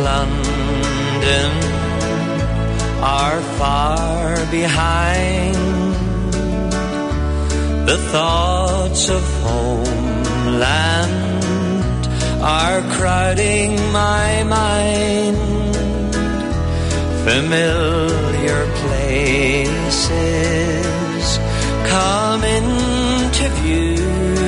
London are far behind. The thoughts of homeland are crowding my mind. Familiar places come into view.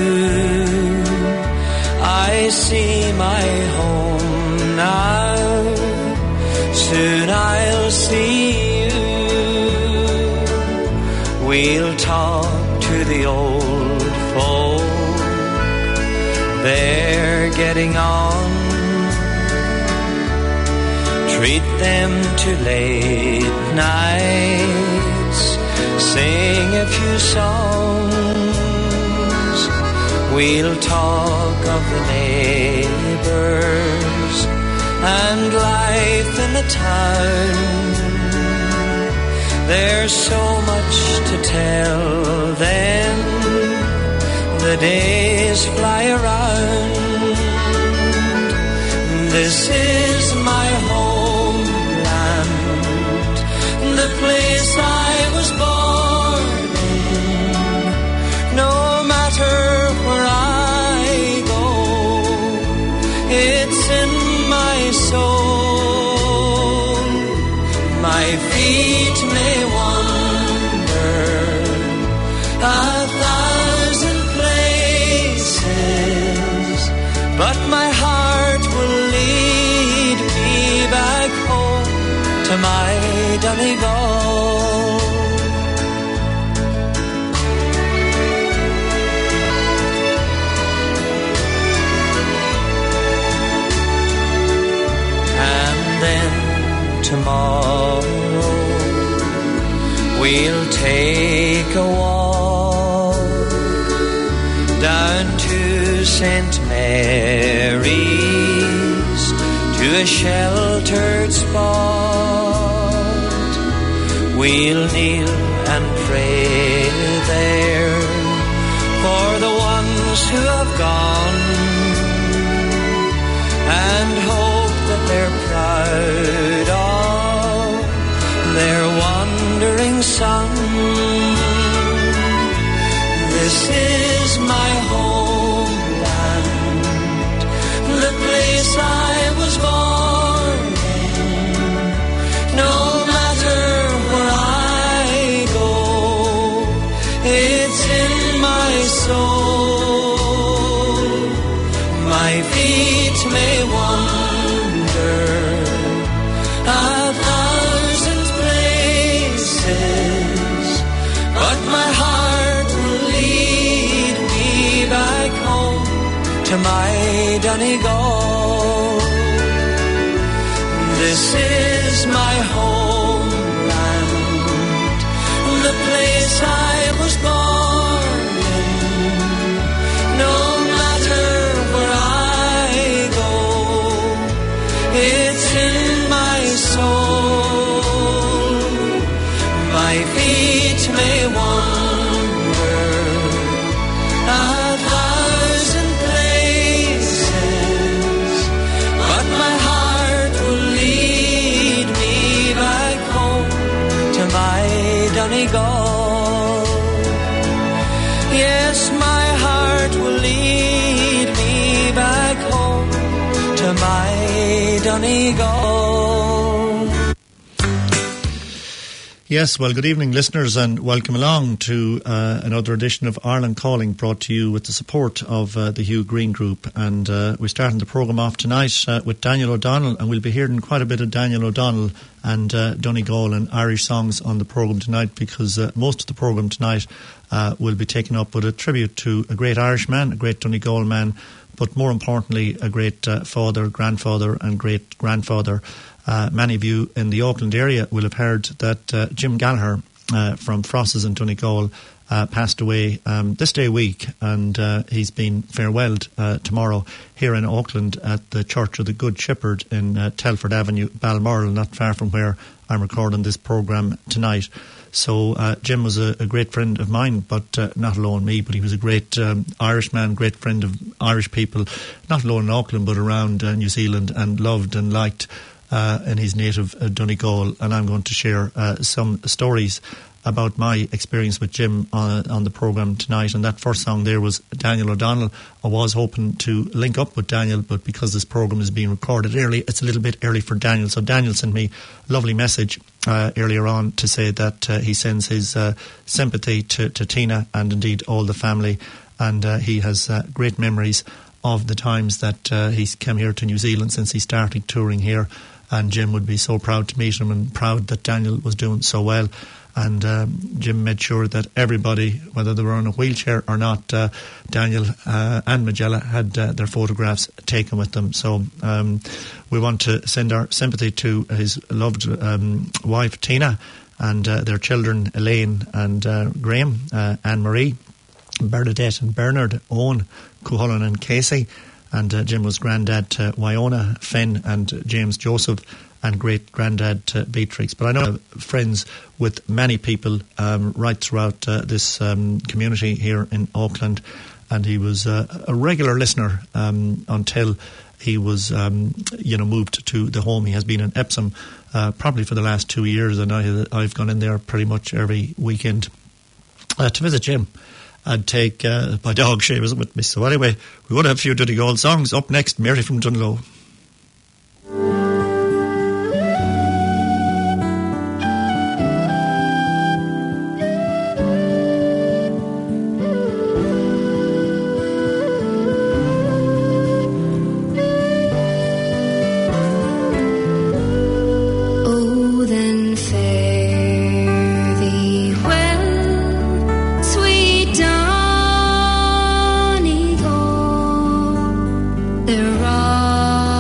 I see my home now. Soon I'll see you. We'll talk to the old folk. They're getting on. Treat them to late nights. Sing a few songs. We'll talk of the neighbors and life in the town. There's so much to tell them. The days fly around. This is my homeland, the place I was born in. No matter where I go, it's in my soul. My feet may wander 1,000 places, but my heart will lead me back home to my Donegal. And then tomorrow we'll take a walk down to St. Mary's, to a sheltered spot. We'll kneel and pray there for the ones who have gone, and hope that they're proud of their wandering son. This is my homeland, the place I was born in. No matter where I go, it's in my soul. My feet may wander 1,000 places, but my heart will lead me back home to my Donegal. This is my homeland, the place I was born in. No matter where I go, it's in my soul. My feet may wander 1,000 places, but my heart will lead me back home to my Donegal. Yes, my heart will lead me back home to my Donegal. Yes, well, good evening, listeners, and welcome along to another edition of Ireland Calling, brought to you with the support of the Hugh Green Group. And we're starting the programme off tonight with Daniel O'Donnell, and we'll be hearing quite a bit of Daniel O'Donnell and Donegal and Irish songs on the programme tonight, because most of the programme tonight will be taken up with a tribute to a great Irish man, a great Donegal man, but more importantly, a great father, grandfather and great-grandfather. Many of you in the Auckland area will have heard that Jim Gallagher from Frosses in Donegal passed away this day week, and he's been farewelled tomorrow here in Auckland at the Church of the Good Shepherd in Telford Avenue, Balmoral, not far from where I'm recording this programme tonight. So Jim was a great friend of mine, but not alone me, but he was a great Irish man, great friend of Irish people, not alone in Auckland but around New Zealand, and loved and liked in his native Donegal. And I'm going to share some stories about my experience with Jim on the programme tonight. And that first song there was Daniel O'Donnell. I was hoping to link up with Daniel, but because this programme is being recorded early, it's a little bit early for Daniel. So Daniel sent me a lovely message earlier on to say that he sends his sympathy to Tina and indeed all the family, and he has great memories of the times that he's come here to New Zealand since he started touring here, and Jim would be so proud to meet him and proud that Daniel was doing so well. And Jim made sure that everybody, whether they were on a wheelchair or not, Daniel and Magella had their photographs taken with them. So we want to send our sympathy to his loved wife Tina and their children Elaine and Graham, Anne-Marie, Bernadette and Bernard, Owen, Cuchulainn and Casey. And Jim was granddad to Wyona, Finn and James Joseph, and great-granddad to Beatrix. But I know I have friends with many people right throughout this community here in Auckland, and he was a regular listener until he was moved to the home. He has been in Epsom probably for the last 2 years, and I've gone in there pretty much every weekend to visit Jim. I'd take my dog Seamus with me. So anyway, we would have a few Donegal songs. Up next, Mary from Dunlow. There are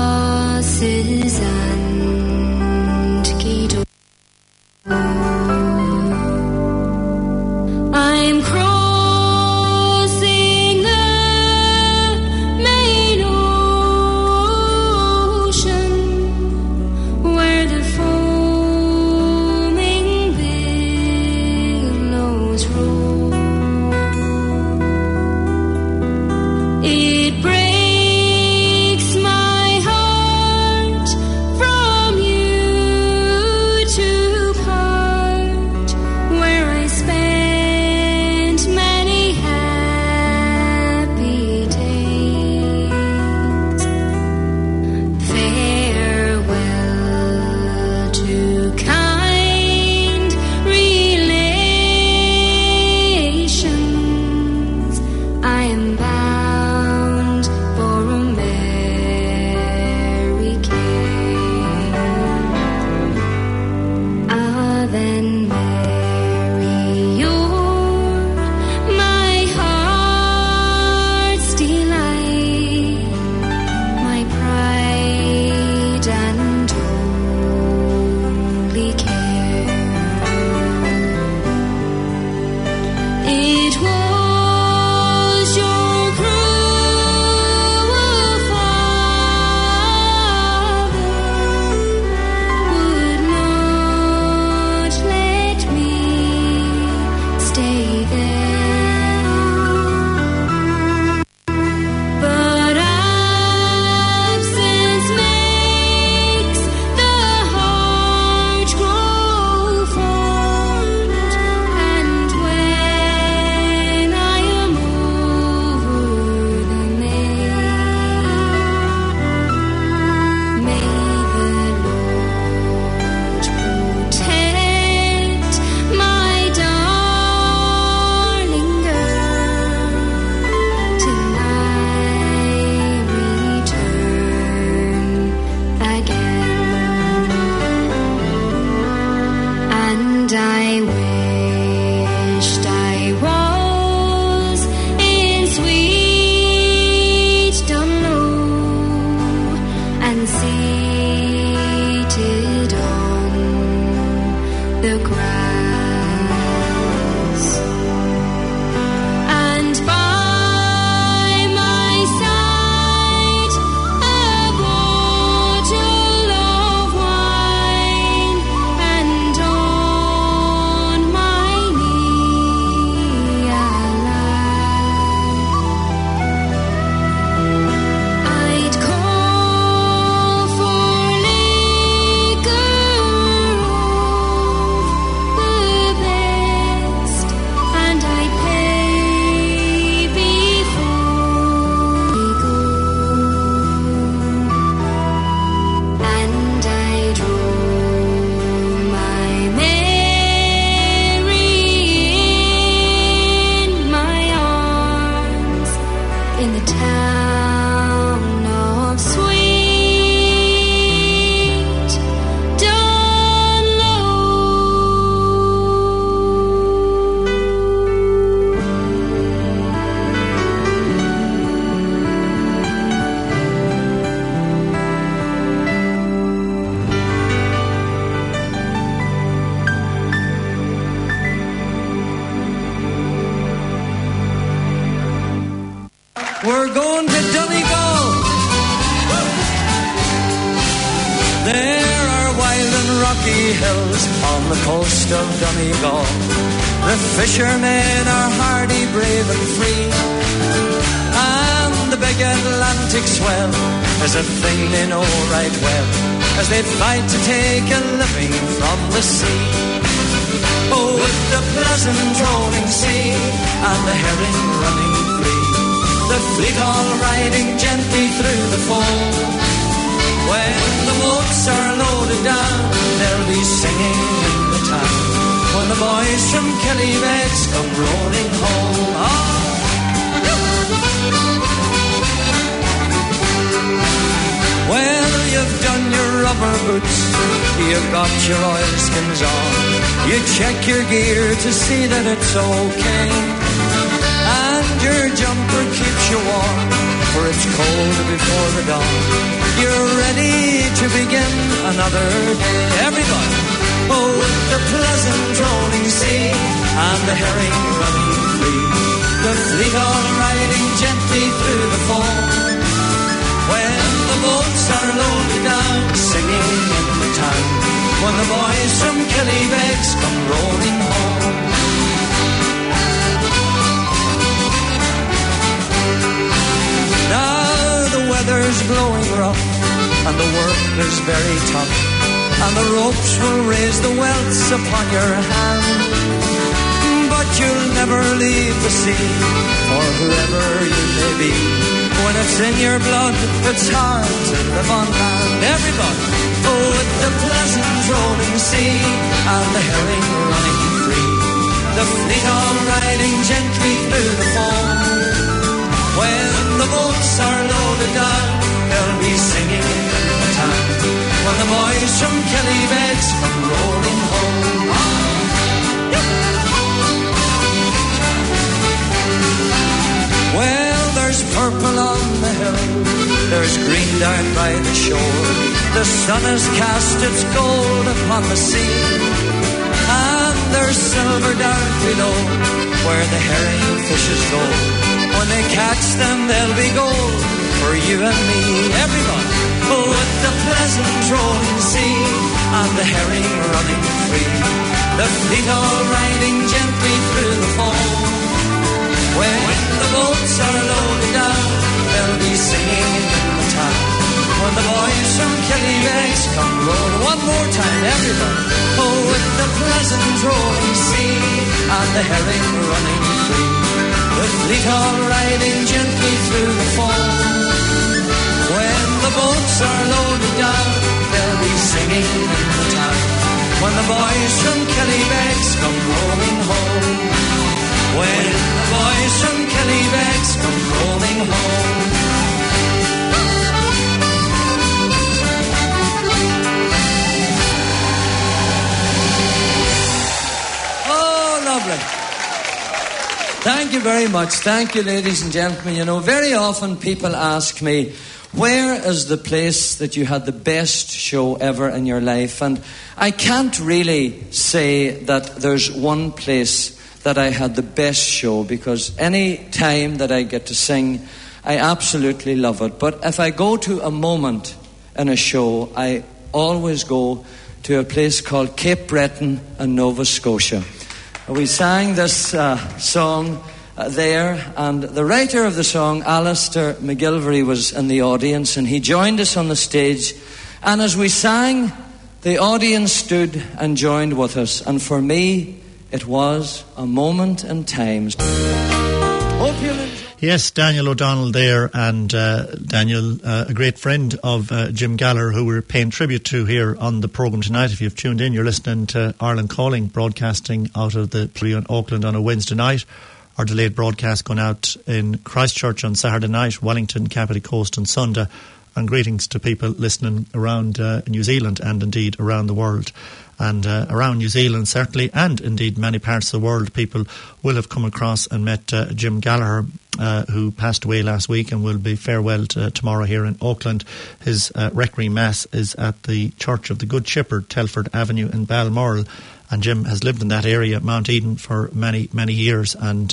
we're going to Donegal. There are wild and rocky hills on the coast of Donegal. The fishermen are hardy, brave and free, and the big Atlantic swell is a thing they know right well, as they fight to take a living from the sea. Oh, with the pleasant rolling sea and the herring running free, the fleet all riding gently through the foam. When the boats are loaded down, they'll be singing in the town, when the boys from Killybegs come rolling home. Oh. Well, you've done your rubber boots, you've got your oilskins on, you check your gear to see that it's okay, and your jumper keeps you warm, for it's cold before the dawn. You're ready to begin another day. Everybody! Oh, with the pleasant rolling sea and the herring running free, the fleet all riding gently through the foam. When the boats are loaded down, singing in the town, when the boys from Killybegs come rolling home. Now the weather's blowing rough, and the work is very tough, and the ropes will raise the welts upon your hand. But you'll never leave the sea, for whoever you may be. When it's in your blood, it's hard to live on land. Everybody! Oh, with the pleasant rolling sea and the herring running free, the fleet all riding gently through the foam. When the boats are loaded down, they'll be singing in the town, when the boys from Killybegs come rolling home. Well, there's purple on the hill, there's green down by the shore, the sun has cast its gold upon the sea, and there's silver down below, where the herring fishes go. When they catch them, they'll be gold for you and me. Everybody! Oh, with the pleasant rolling sea and the herring running free, the fleet all riding gently through the foam. When the boats are loaded down, they'll be singing in the town, when the boys from Killybegs come rolling. One more time, everybody! Oh, with the pleasant rolling sea and the herring running free, the fleet all riding gently through the foam. When the boats are loaded down, they'll be singing in the town, when the boys from Killybegs come rolling home. When the boys from Killybegs come rolling home. Oh, lovely. Thank you very much. Thank you, ladies and gentlemen. You know, very often people ask me, where is the place that you had the best show ever in your life? And I can't really say that there's one place that I had the best show, because any time that I get to sing, I absolutely love it. But if I go to a moment in a show, I always go to a place called Cape Breton in Nova Scotia. We sang this song there, and the writer of the song, Alistair McGilvery, was in the audience, and he joined us on the stage, and as we sang, the audience stood and joined with us, and for me it was a moment in time. Hope you'll enjoy. Yes, Daniel O'Donnell there, and Daniel, a great friend of Jim Galler, who we're paying tribute to here on the programme tonight. If you've tuned in, you're listening to Ireland Calling, broadcasting out of the Plea in Auckland on a Wednesday night. Our delayed broadcast going out in Christchurch on Saturday night, Wellington, Kapiti Coast on Sunday, and greetings to people listening around New Zealand and indeed around the world. And around New Zealand, certainly, and indeed many parts of the world, people will have come across and met Jim Gallagher, who passed away last week and will be farewelled tomorrow here in Auckland. His Requiem Mass is at the Church of the Good Shepherd, Telford Avenue in Balmoral. And Jim has lived in that area, Mount Eden, for many, many years. And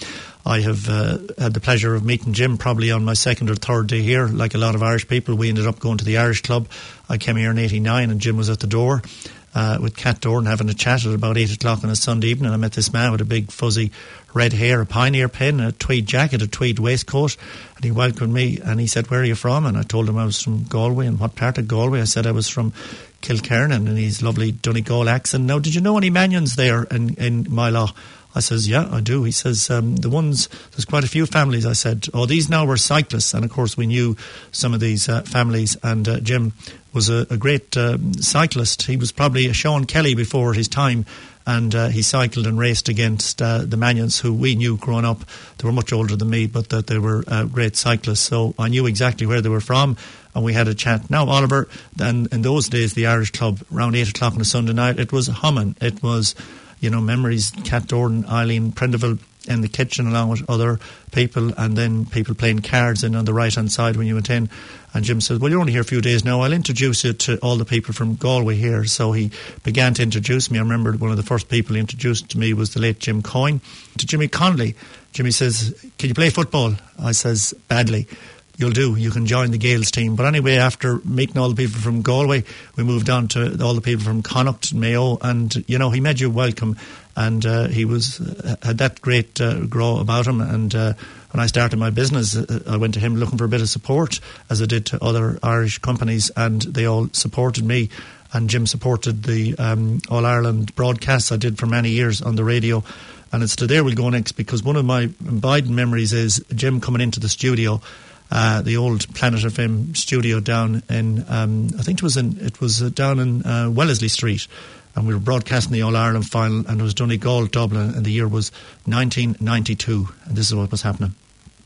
I have had the pleasure of meeting Jim probably on my second or third day here. Like a lot of Irish people, we ended up going to the Irish Club. I came here in 89 and Jim was at the door with Cat Doran having a chat at about 8 o'clock on a Sunday evening. I met this man with a big fuzzy red hair, a pioneer pin, a tweed jacket, a tweed waistcoat, and he welcomed me and he said, "Where are you from?" And I told him I was from Galway. And what part of Galway? I said I was from Kilkernan, and his lovely Donegal accent. "Now, did you know any Manions there in Milo?" I says, "Yeah, I do." He says, there's quite a few families. I said, "Oh, these now were cyclists." And of course we knew some of these families, and Jim was a great cyclist. He was probably a Sean Kelly before his time, and he cycled and raced against the Manions, who we knew growing up. They were much older than me, but that they were great cyclists, so I knew exactly where they were from, and we had a chat. Now, Oliver, then in those days, the Irish Club, around 8 o'clock on a Sunday night, it was humming. It was, memories, Cat Doran, Eileen Prendeville in the kitchen along with other people, and then people playing cards in on the right-hand side when you went in. And Jim said, "Well, you're only here a few days now. I'll introduce you to all the people from Galway here." So he began to introduce me. I remember one of the first people he introduced to me was the late Jim Coyne. To Jimmy Connolly, Jimmy says, "Can you play football?" I says, "Badly." "You'll do. You can join the Gales team." But anyway, after meeting all the people from Galway, we moved on to all the people from Connacht, Mayo, and, he made you welcome. And he had that great grow about him. And when I started my business, I went to him looking for a bit of support, as I did to other Irish companies, and they all supported me. And Jim supported the All-Ireland broadcasts I did for many years on the radio. And it's to there we'll go next, because one of my abiding memories is Jim coming into the studio, the old Planet FM studio down in, I think it was down in Wellesley Street. And we were broadcasting the All-Ireland final, and it was Donegal, Dublin, and the year was 1992. And this is what was happening.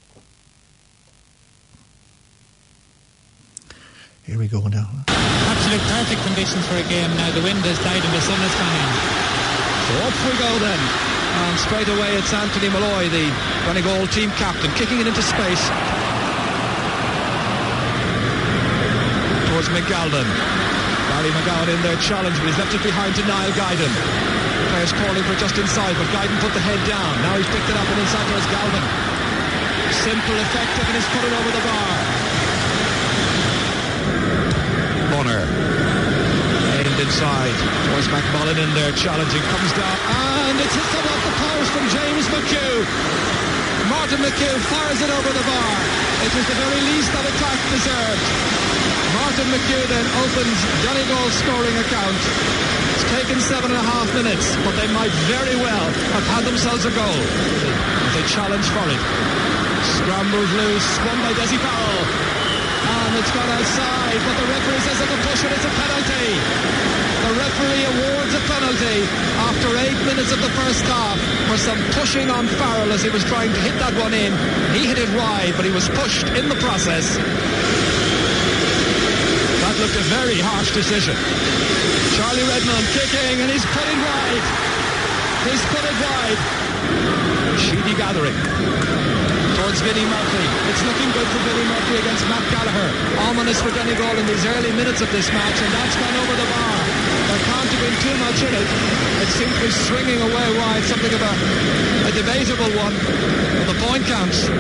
Here we go now. Absolute perfect conditions for a game now. The wind has died and the sun has gone in. So off we go then. And straight away it's Anthony Malloy, the Donegal team captain, kicking it into space towards McGalden. Barry McGowan in there challenge, but he's left it behind to Niall Guyden. Players calling for just inside, but Guyden put the head down. Now he's picked it up and inside towards Galvin. Simple, effective, and he's put it over the bar. Bonner aimed inside towards McMullen in there challenging, comes down, and it's hit off the post from James McHugh. Martin McHugh fires it over the bar. It was the very least that attack deserved. Martin McHugh then opens Donegal's scoring account. It's taken 7.5 minutes, but they might very well have had themselves a goal if they challenge for it. Scrambles loose, won by Desi Powell, and it's gone outside, but the referee says at the push it, it's a penalty. The referee awards a penalty after 8 minutes of the first half for some pushing on Farrell as he was trying to hit that one in. He hit it wide, but he was pushed in the process. That looked a very harsh decision. Charlie Redmond kicking, and he's put it wide. He's put it wide. Sheedy gathering towards Vinnie Murphy. It's looking good for Vinnie Murphy against Matt Gallagher. Ominous for Donegal in these early minutes of this match, and that's gone over the bar. There can't have been too much in it. It seems to be swinging away wide, something of a debatable one, but the point counts.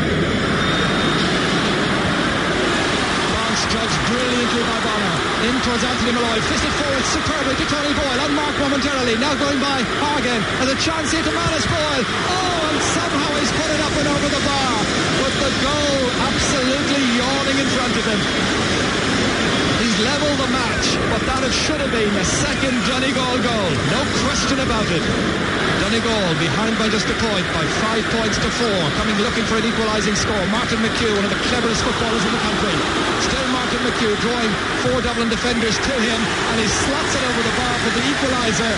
Judged brilliantly by Bonner. In towards Anthony Malloy. Fisted forward superbly to Tony Boyle. Unmarked momentarily. Now going by Hagen. Has a chance here to Manus Boyle. Oh, and somehow he's put it up and over the bar. With the goal absolutely yawning in front of him. He's levelled the match, but that it should have been a second Donegal goal. No question about it. Donegal behind by just a point, by 5 points to 4, coming looking for an equalising score. Martin McHugh, one of the cleverest footballers in the country. Still Martin McHugh drawing 4 Dublin defenders to him, and he slots it over the bar for the equaliser.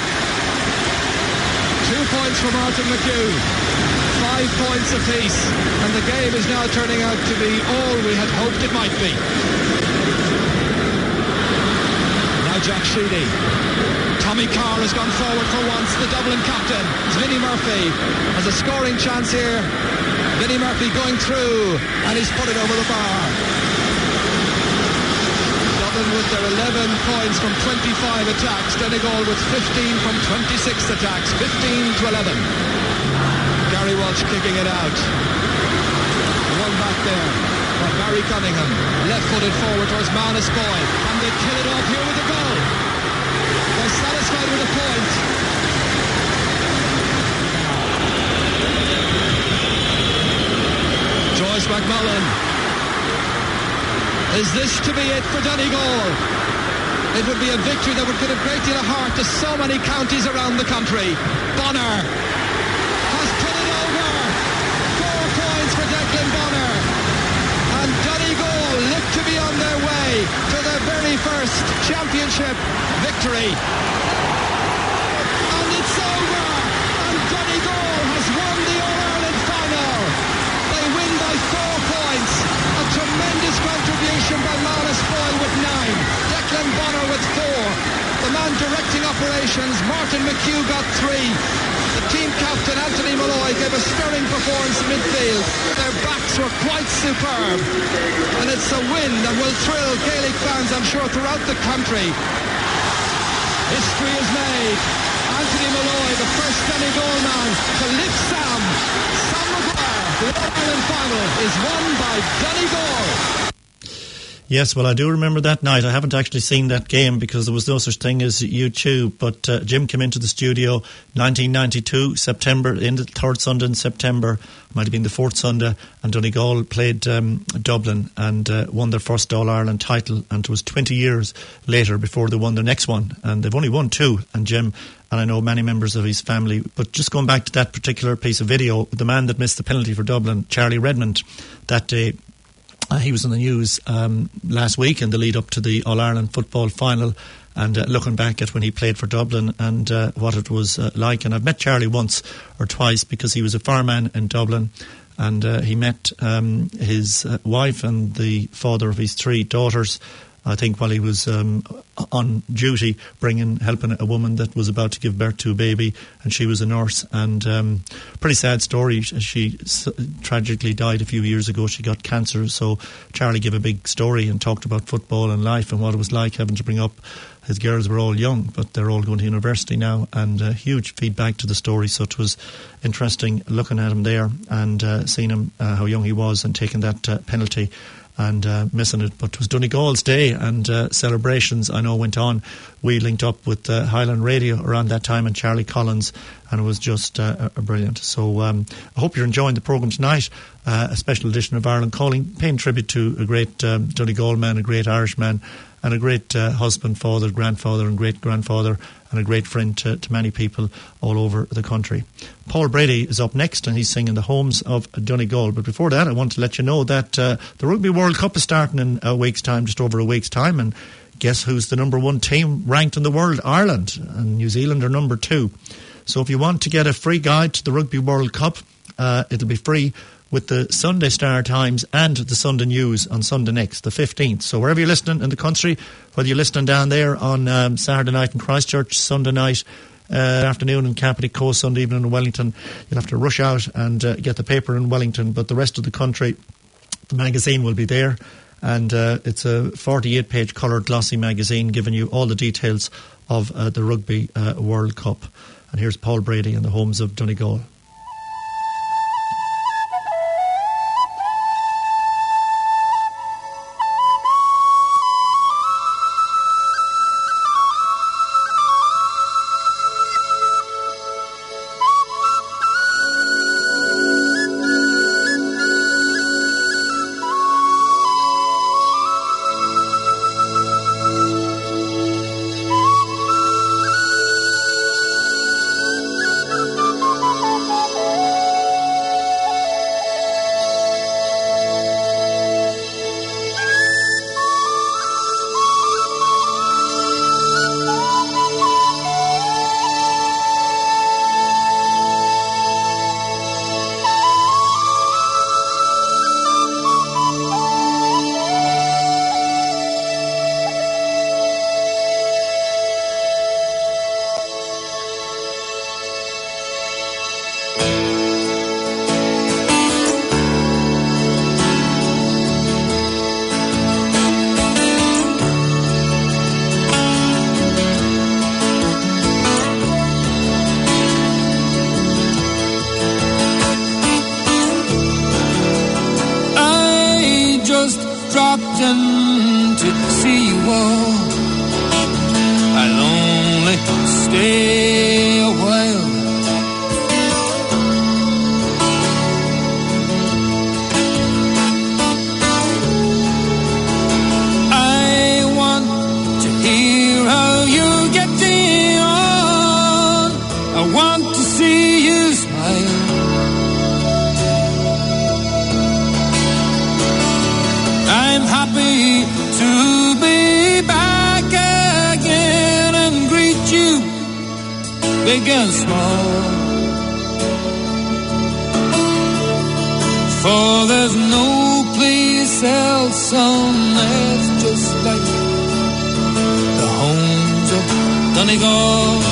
2 points for Martin McHugh, 5 points apiece, and the game is now turning out to be all we had hoped it might be. Now Jack Sheedy Tommy Carr has gone forward for once. The Dublin captain, Vinnie Murphy, has a scoring chance here. Vinnie Murphy going through, and he's put it over the bar. Dublin with their 11 points from 25 attacks. Donegal with 15 from 26 attacks. 15-11. Gary Walsh kicking it out. One back there. Barry Cunningham, left-footed forward towards Manus Boyle, and they kill it off here with a goal. They're satisfied with a point. Joyce McMullen. Is this to be it for Donegal? It would be a victory that would give a great deal of heart to so many counties around the country. Bonner has put it over. 4 points for Declan Bonner. And Donegal look to be on their way to their very first championship victory. And it's over. And Donegal has won the All-Ireland final. They win by 4 points. A tremendous contribution by Manus Boyle with 9. Declan Bonner with 4. The man directing operations, Martin McHugh, got 3. The team captain, Anthony Malloy, gave a stirring performance in midfield. Their backs were quite superb. And it's a win that will thrill Gaelic fans, I'm sure, throughout the country. History is made. Anthony Malloy, the first Donegal man to lift Sam. Sam Maguire, the All-Ireland final is won by Donegal. Yes, well, I do remember that night. I haven't actually seen that game because there was no such thing as YouTube. But Jim came into the studio 1992, September, in the third Sunday in September, might have been the fourth Sunday, and Donegal played Dublin and won their first All-Ireland title. And it was 20 years later before they won their next one. And they've only won 2. And Jim, and I know many members of his family, but just going back to that particular piece of video, the man that missed the penalty for Dublin, Charlie Redmond, that day, he was in the news last week in the lead up to the All-Ireland football final, and looking back at when he played for Dublin and what it was like. And I've met Charlie once or twice because he was a fireman in Dublin, and he met his wife and the father of his 3 daughters, I think, while he was on duty helping a woman that was about to give birth to a baby, and she was a nurse. And pretty sad story. She tragically died a few years ago. She got cancer. So Charlie gave a big story and talked about football and life and what it was like having to bring up. His girls were all young, but they're all going to university now, and huge feedback to the story. So it was interesting looking at him there and seeing him, how young he was, and taking that penalty and missing it. But it was Donegal's day, and celebrations, I know, went on. We linked up with Highland Radio around that time and Charlie Collins, and it was just brilliant. So I hope you're enjoying the programme tonight, a special edition of Ireland Calling, paying tribute to a great Donegal man, a great Irish man, and a great husband, father, grandfather and great-grandfather, and a great friend to many people all over the country. Paul Brady is up next, and he's singing The Homes of Donegal. But before that, I want to let you know that the Rugby World Cup is starting in a week's time, just over a week's time, and guess who's the number 1 team ranked in the world? Ireland, and New Zealand are number 2. So if you want to get a free guide to the Rugby World Cup, it'll be free with the Sunday Star Times and the Sunday News on Sunday next, the 15th. So wherever you're listening in the country, whether you're listening down there on Saturday night in Christchurch, Sunday night afternoon in Capity Coast, Sunday evening in Wellington, you'll have to rush out and get the paper in Wellington. But the rest of the country, the magazine will be there. And it's a 48-page coloured glossy magazine giving you all the details of the Rugby World Cup. And here's Paul Brady and the Homes of Donegal. Dropped in to see you all. I'll only stay a while. I want to hear how you're getting on. I want to see you smile. I'm happy to be back again and greet you, big and small. For there's no place else on earth just like the homes of Donegal.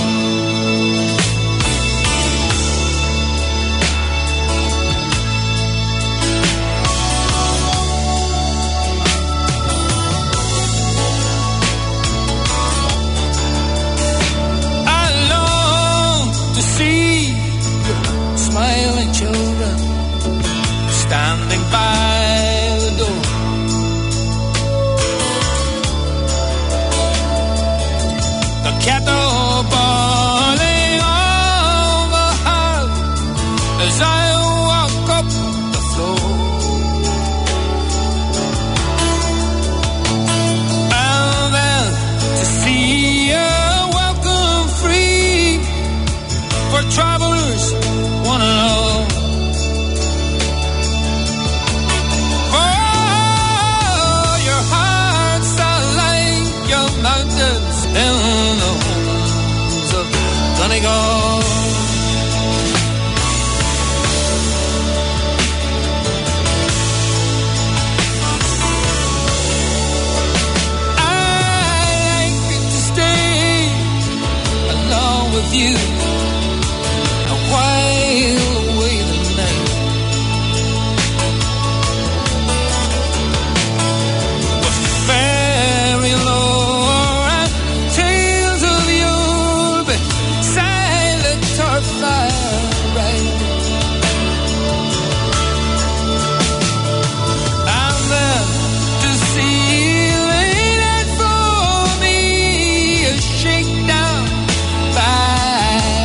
Smiling children standing by the door. The kettle boiling on the hearth as I walk up the floor. And then to see a welcome free for travelers one and all. Oh, your hearts are like your mountains in the homes of Donegal. I'd like to stay along with you while away the night. But fairy lore and tales of you'll be silent or fire right. And then to see it for me a shakedown by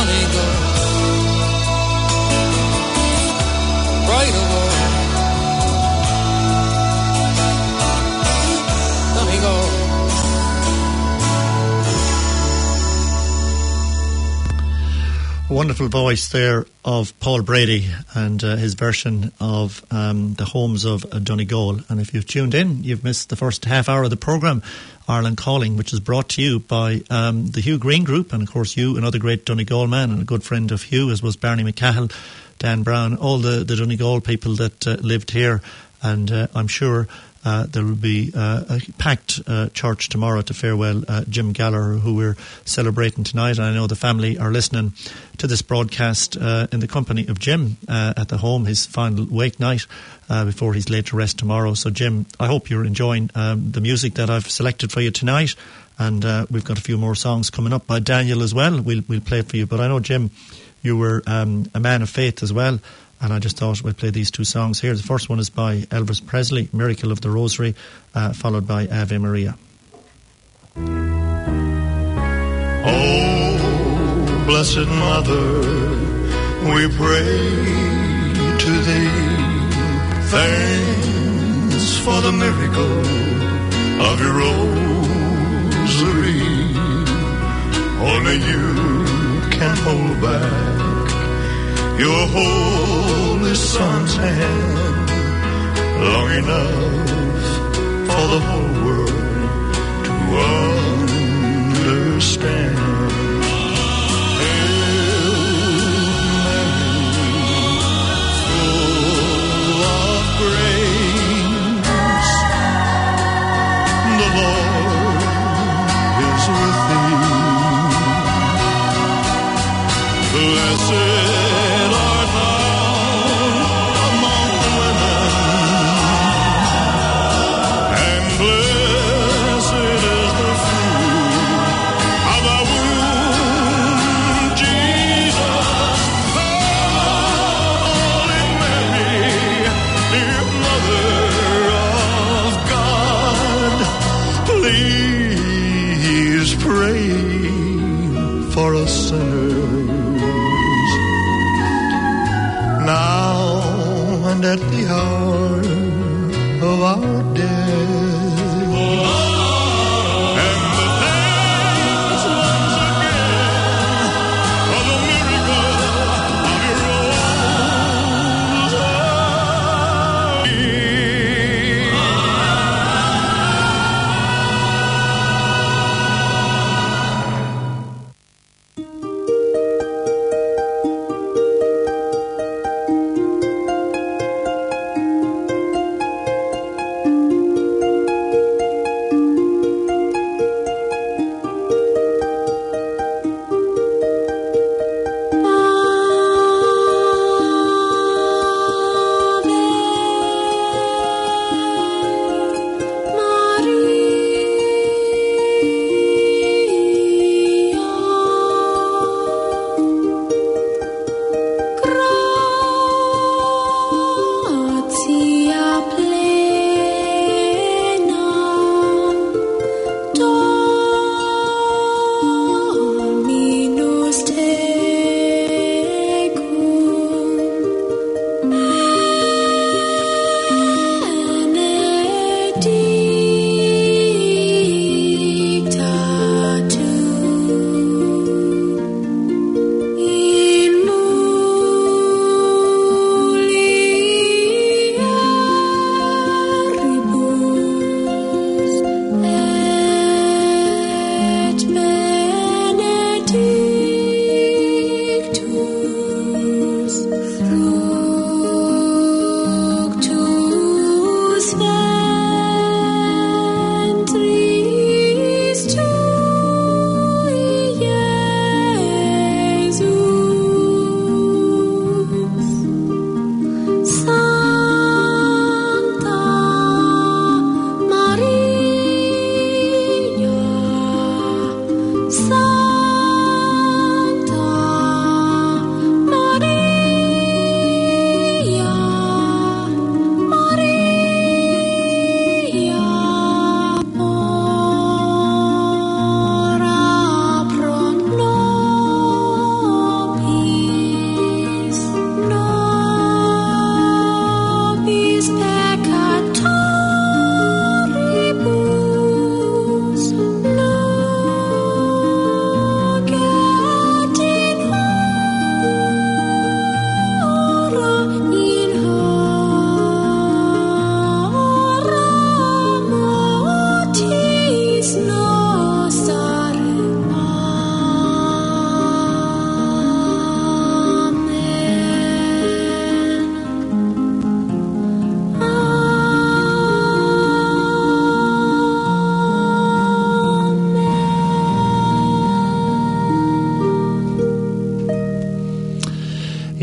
Johnny go. Right away. Johnny go. Wonderful voice there of Paul Brady and his version of The Homes of Donegal. And if you've tuned in, you've missed the first half hour of the programme, Ireland Calling, which is brought to you by the Hugh Green Group, and of course you, another great Donegal man and a good friend of Hugh, as was Barney McCahill, Dan Brown, all the Donegal people that lived here. And I'm sure there will be a packed church tomorrow to farewell Jim Gallagher, who we're celebrating tonight. And I know the family are listening to this broadcast in the company of Jim at the home, his final wake night before he's laid to rest tomorrow. So Jim, I hope you're enjoying the music that I've selected for you tonight. And we've got a few more songs coming up by Daniel as well. We'll play it for you. But I know, Jim, you were a man of faith as well. And I just thought we'd play these two songs here. The first one is by Elvis Presley, Miracle of the Rosary, followed by Ave Maria. Oh, Blessed Mother, we pray to Thee. Thanks for the miracle of your rosary. Only you can hold back your Holy Son's hand long enough for the whole world to understand. Hail Mary, full of grace, the Lord is with thee. Blessed among the women, and blessed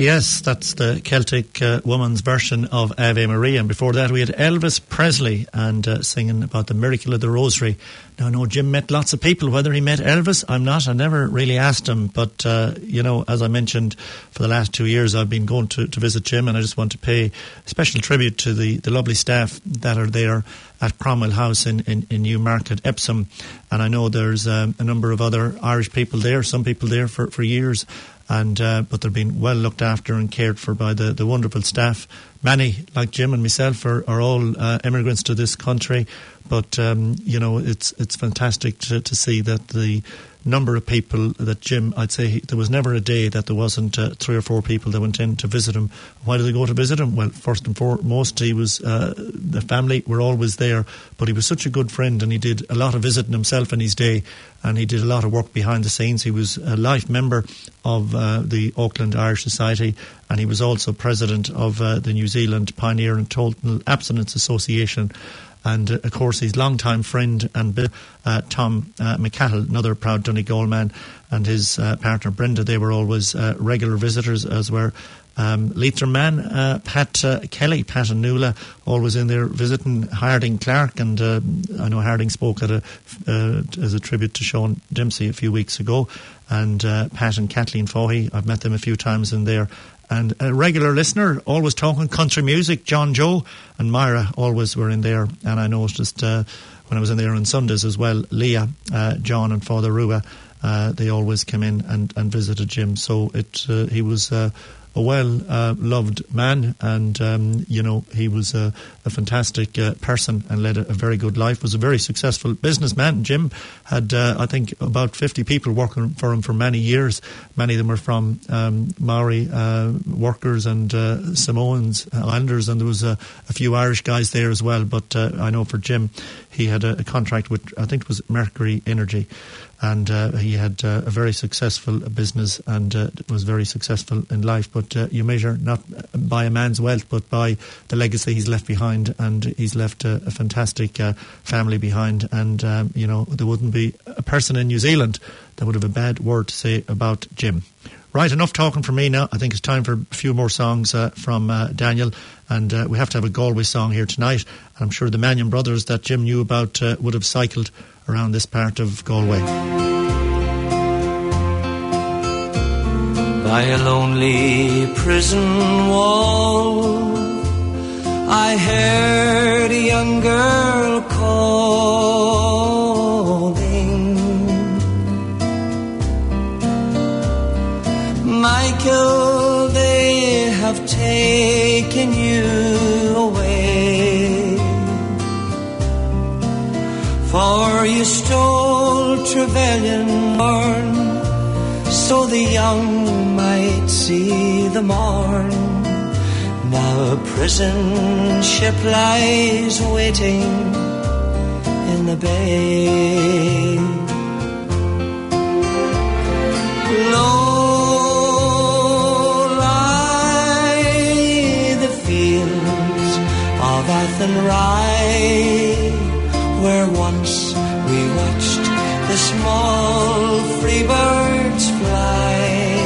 Yes, that's the Celtic woman's version of Ave Maria. And before that we had Elvis Presley and singing about the miracle of the rosary. Now, I know Jim met lots of people. Whether he met Elvis, I never really asked him. But, as I mentioned, for the last 2 years I've been going to visit Jim, and I just want to pay special tribute to the lovely staff that are there at Cromwell House in Newmarket, Epsom. And I know there's a number of other Irish people there, some people there for years. And but they're being well looked after and cared for by the wonderful staff. Many, like Jim and myself, are all immigrants to this country. But, it's fantastic to see that the number of people that Jim, I'd say there was never a day that there wasn't 3 or 4 people that went in to visit him. Why did they go to visit him? Well, first and foremost, he was the family were always there, but he was such a good friend, and he did a lot of visiting himself in his day, and he did a lot of work behind the scenes. He was a life member of the Auckland Irish Society, and he was also president of the New Zealand Pioneer and Total Abstinence Association. And, of course, his long-time friend and Tom McCattle, another proud Donegal man, and his partner Brenda, they were always regular visitors, as were Leitrim man, Pat Kelly, Pat and Nuala, always in there visiting Harding Clark. And I know Harding spoke at as a tribute to Sean Dempsey a few weeks ago. And Pat and Kathleen Fahey, I've met them a few times in there. And a regular listener, always talking country music, John Joe and Myra always were in there. And I noticed when I was in there on Sundays as well, Leah, John and Father Rua, they always came in and visited Jim. So he was a well-loved man, and, he was a fantastic person and led a very good life, was a very successful businessman. Jim had, I think, about 50 people working for him for many years. Many of them were from Maori workers and Samoans, Islanders, and there was a few Irish guys there as well. But I know for Jim, he had a contract with, I think it was Mercury Energy. And he had a very successful business and was very successful in life. But you measure not by a man's wealth, but by the legacy he's left behind. And he's left a fantastic family behind. And, there wouldn't be a person in New Zealand that would have a bad word to say about Jim. Right, enough talking for me now. I think it's time for a few more songs from Daniel. And we have to have a Galway song here tonight. And I'm sure the Mannion brothers that Jim knew about would have cycled around this part of Galway. By a lonely prison wall, I heard a young girl calling, Michael, they have taken you away, for you stole Trevelyan born, so the young might see the morn. Now a prison ship lies waiting in the bay. Low lie the fields of Athenry, where once we watched the small free birds fly.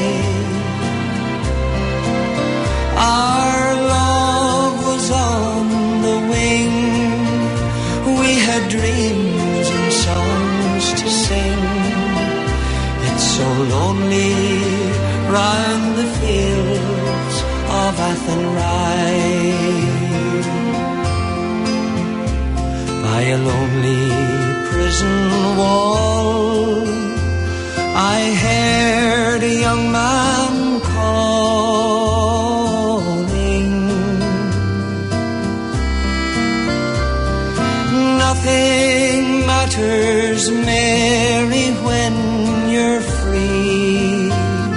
Our love was on the wing, we had dreams and songs to sing. It's so lonely round the fields of Athenry. By a lonely prison wall, I heard a young man calling. Nothing matters, Mary, when you're free.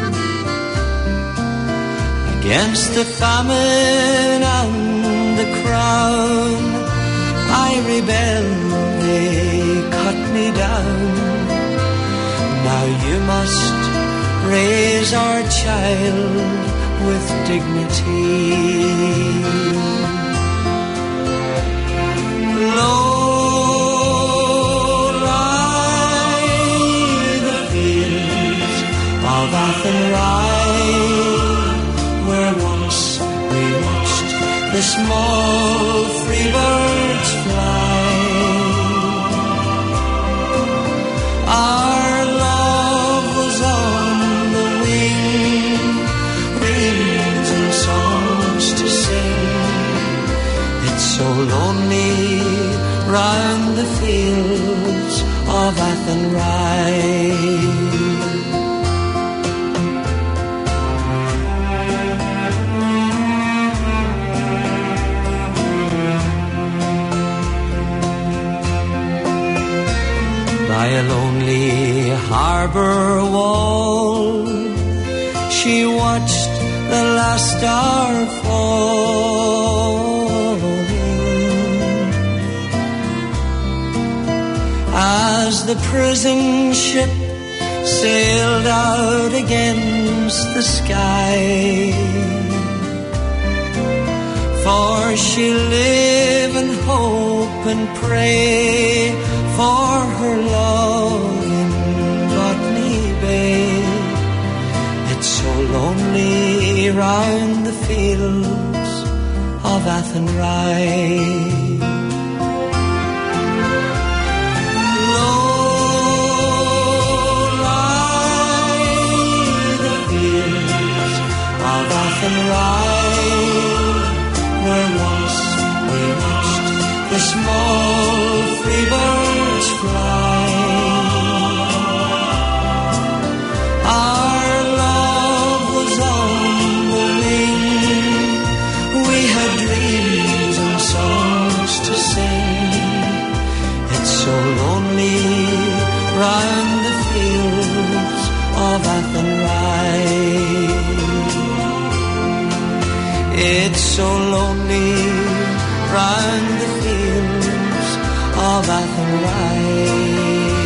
Against the famine and the crown, I rebelled, they cut me down. Now you must raise our child with dignity. Low lie the fields of Athenry, where round the fields of Athenry. By a lonely harbour wall, she watched the last star falling. As the prison ship sailed out against the sky, for she live and hope and pray for her love in Botany Bay. It's so lonely round the fields of Athenry. Low lie the fields of Athenry, where once we watched the small free birds fly. Our love was on the wing, we had dreams and songs to sing. It's so lonely round the fields of Athenry. It's so lonely round the fields of Athenry.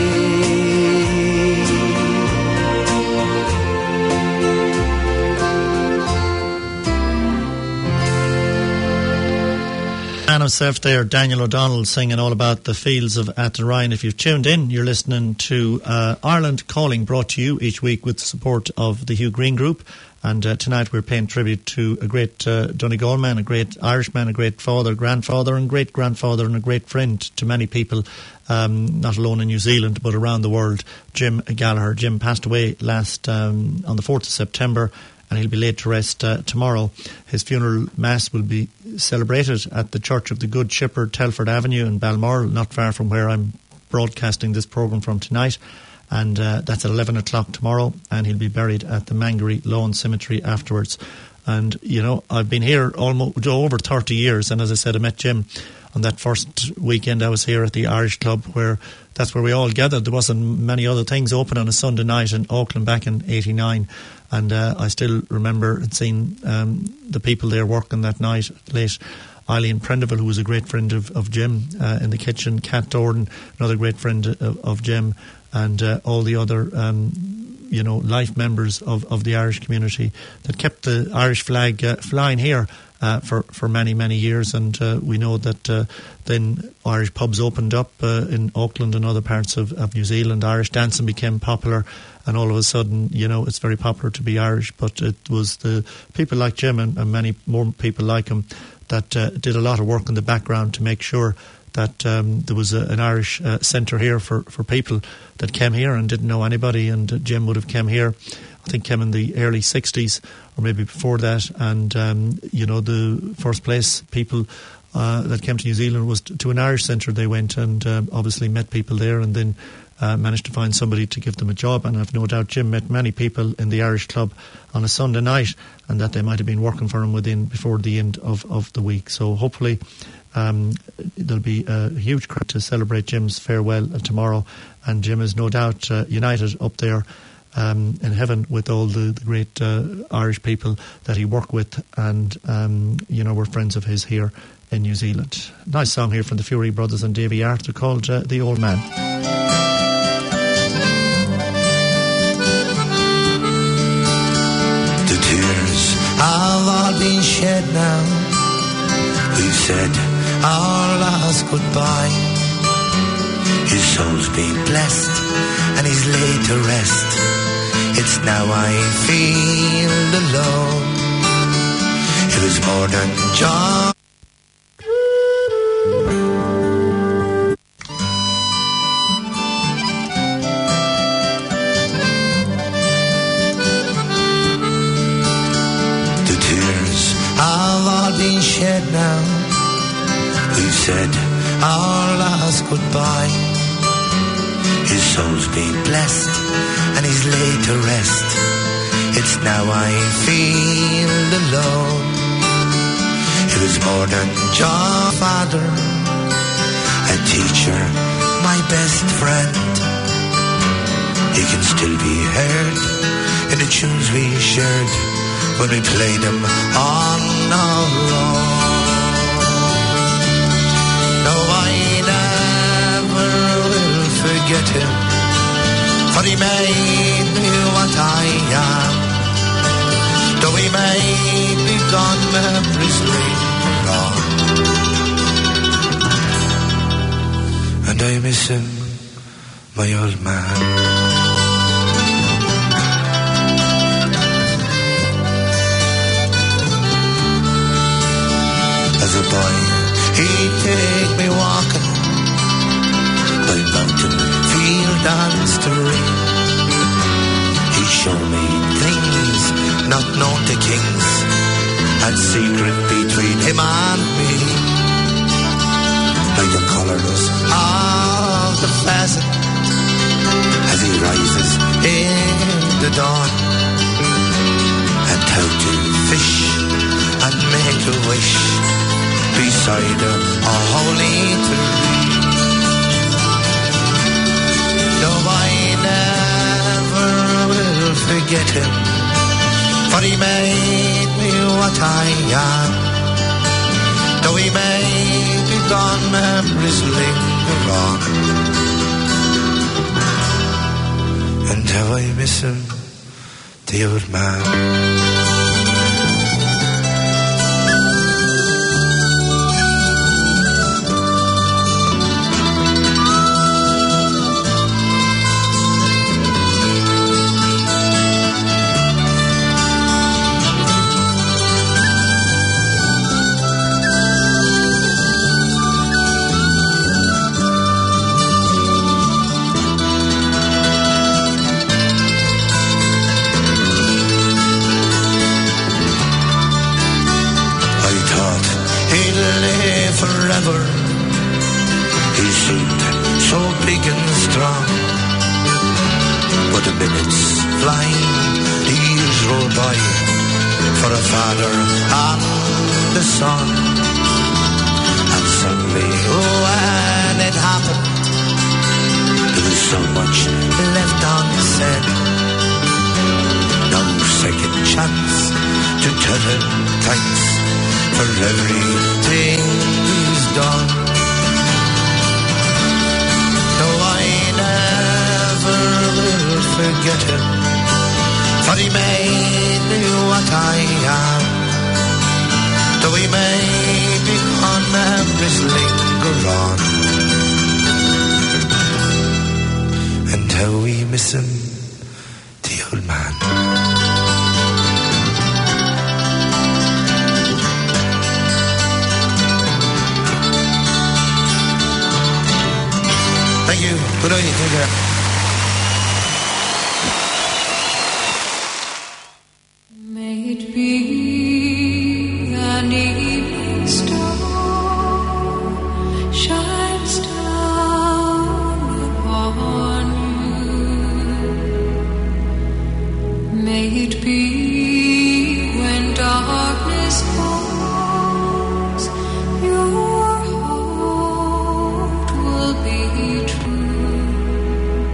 Man himself there, Daniel O'Donnell, singing all about the fields of Athenry. And if you've tuned in, you're listening to Ireland Calling, brought to you each week with the support of the Hugh Green Group. And tonight we're paying tribute to a great Donegal man, a great Irishman, a great father, grandfather and great-grandfather and a great friend to many people, not alone in New Zealand but around the world, Jim Gallagher. Jim passed away last on the 4th of September and he'll be laid to rest tomorrow. His funeral mass will be celebrated at the Church of the Good Shepherd, Telford Avenue in Balmoral, not far from where I'm broadcasting this programme from tonight. And that's at 11 o'clock tomorrow, and he'll be buried at the Mangere Lawn Cemetery afterwards. And, you know, I've been here almost over 30 years, and as I said, I met Jim on that first weekend I was here at the Irish Club, where that's where we all gathered. There wasn't many other things open on a Sunday night in Auckland back in 89, and I still remember seeing the people there working that night late. Eileen Prendeville, who was a great friend of Jim in the kitchen, Kat Dorden, another great friend of Jim, and all the other, life members of the Irish community that kept the Irish flag flying here for many, many years. And we know that then Irish pubs opened up in Auckland and other parts of New Zealand. Irish dancing became popular, and all of a sudden, you know, it's very popular to be Irish. But it was the people like Jim and many more people like him that did a lot of work in the background to make sure that there was an Irish centre here for people that came here and didn't know anybody. And Jim would have come here, I think came in the early 60s or maybe before that. And, the first place people that came to New Zealand was to an Irish centre. They went and obviously met people there and then managed to find somebody to give them a job. And I've no doubt Jim met many people in the Irish Club on a Sunday night, and that they might have been working for him before the end of the week. So hopefully there'll be a huge crowd to celebrate Jim's farewell tomorrow, and Jim is no doubt united up there in heaven with all the great Irish people that he worked with, and we're friends of his here in New Zealand. Nice song here from the Fury Brothers and Davy Arthur called The Old Man. The tears have all been shed now. We've said our last goodbye. His soul's been blessed and he's laid to rest. It's now I feel alone. It was more than joy. The tears have all been shed now. We've said our last goodbye. His soul's been blessed and he's laid to rest. It's now I feel alone. He was more than your father, a teacher, my best friend. He can still be heard in the tunes we shared when we played them on our own. No, I never will forget him, for he made me what I am. Though he may be gone, memories linger on. And I miss him, my old man. As a boy, he'd take me walking by mountain, field and stream. He'd show me things not known to kings, and secret between him and me. Like the colours of the pheasant as he rises in the dawn, and how to fish and make a wish beside a holy tree. No, I never will forget him, for he made me what I am. Though he may be gone, memories linger on. And how I miss him, the old man. Forever, he seemed so big and strong, but the minutes flying, the years roll by for a father and the son. And suddenly, when it happened, there was so much left unsaid. No second chance to tell him thanks for everything he's done. No, I never will forget him, for he made me what I am. Though he may be gone, memories linger on. And how we miss him, the old man. Thank you. Good night. Take care. May it be an evening star shines down upon you. May it be when darkness falls, your heart will be true.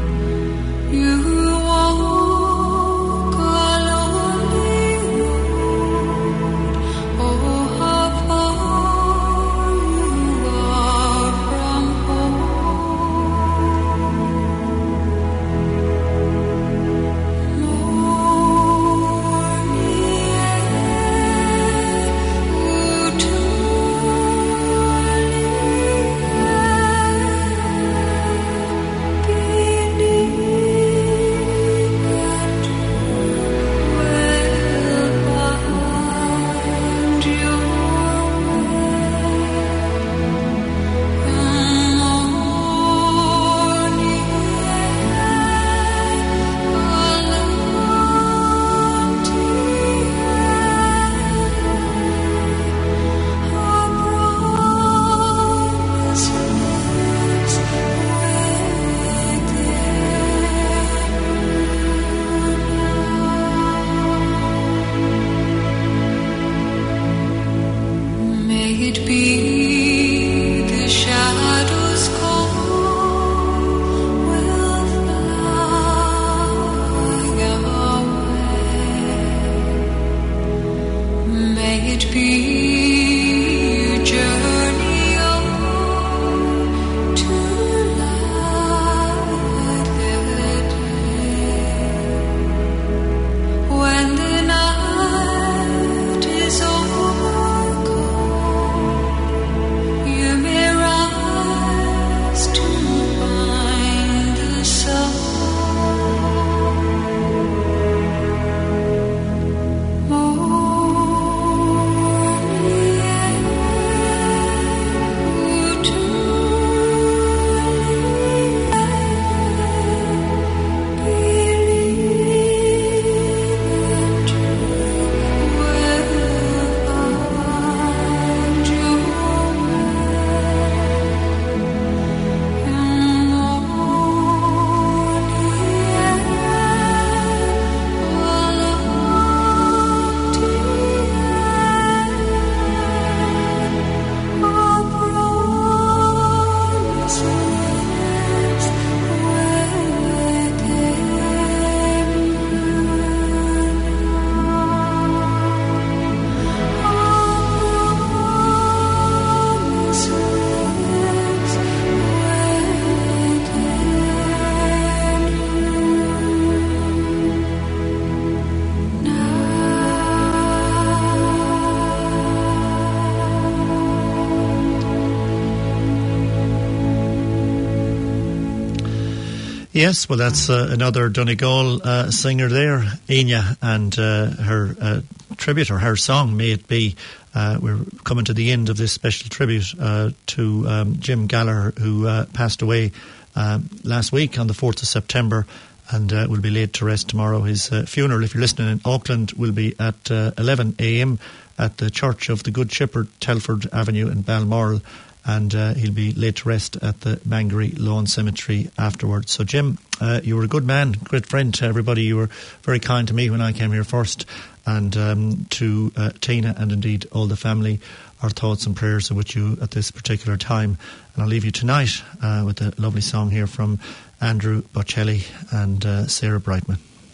Yes, well, that's another Donegal singer there, Enya, and her tribute, or her song, May It Be. We're coming to the end of this special tribute to Jim Gallagher, who passed away last week on the 4th of September, and will be laid to rest tomorrow. His funeral, if you're listening in Auckland, will be at 11 a.m. at the Church of the Good Shepherd, Telford Avenue in Balmoral, and he'll be laid to rest at the Mangere Lawn Cemetery afterwards. So, Jim, you were a good man, great friend to everybody. You were very kind to me when I came here first, and to Tina and indeed all the family. Our thoughts and prayers are with you at this particular time. And I'll leave you tonight with a lovely song here from Andrew Bocelli and Sarah Brightman.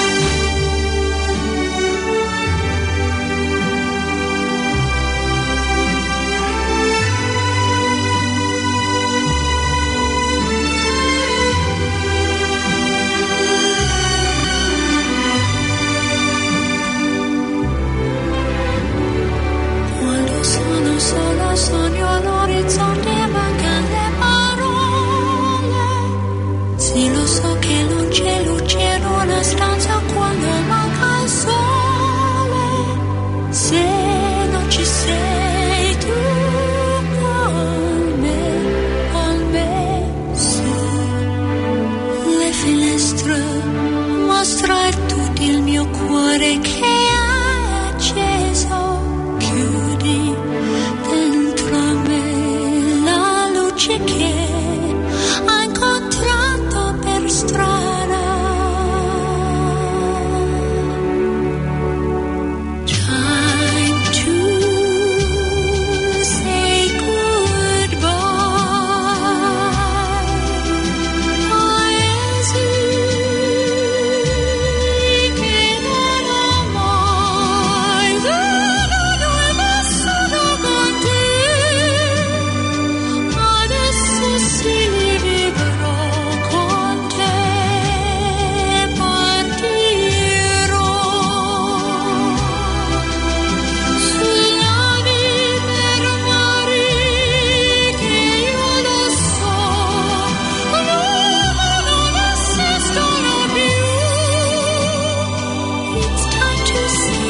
Sogno all'orizzonte e mancano le parole. Sì, lo so che non c'è luce in una stanza quando manca il sole. Se non ci sei tu con me, sì. Le finestre mostra tutto il mio cuore che è acceso. Chiudi dentro me la luce che ho incontrato per strada. Time to say goodbye. Paesi che non ho mai veduto e passato con te. Adesso sì vivrò con te, partirò sulle navi per mari che io lo so, non esistono più. It's time to say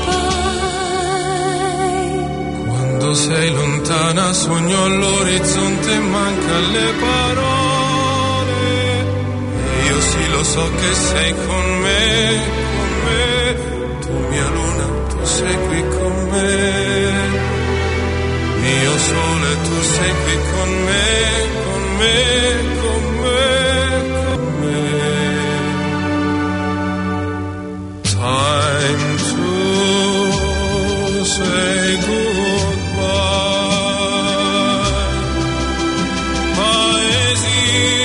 goodbye. Quando sei lontana sogno all'orizzonte e manca le parole. E io sì lo so che sei con me, tu mia luna, tu sei qui con me. Mio sole, tu sei qui con me, con me, con me, con me. Time to say goodbye. Paesi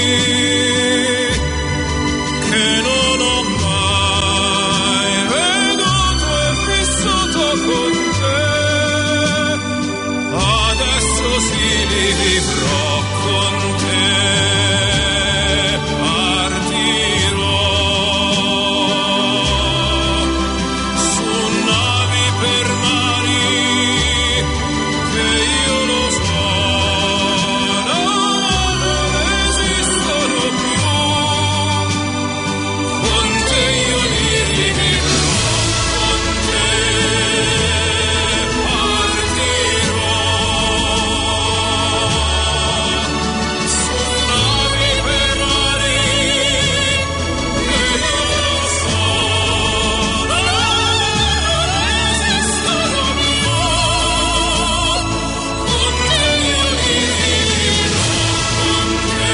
che non ho mai veduto e vissuto con te. Adesso sì li vivrò con te. Partirò su navi per mari che io lo so, non esistono più. Con te io li vivrò, con te partirò su navi per mari che io lo so, non esistono più. Con te io li vivrò, con te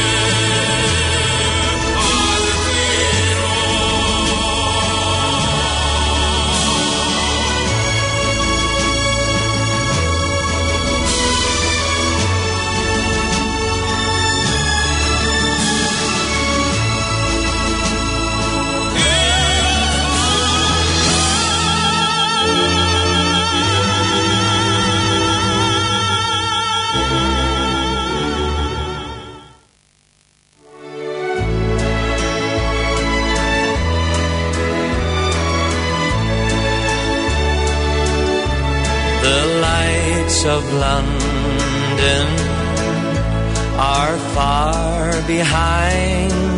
The lights of London are far behind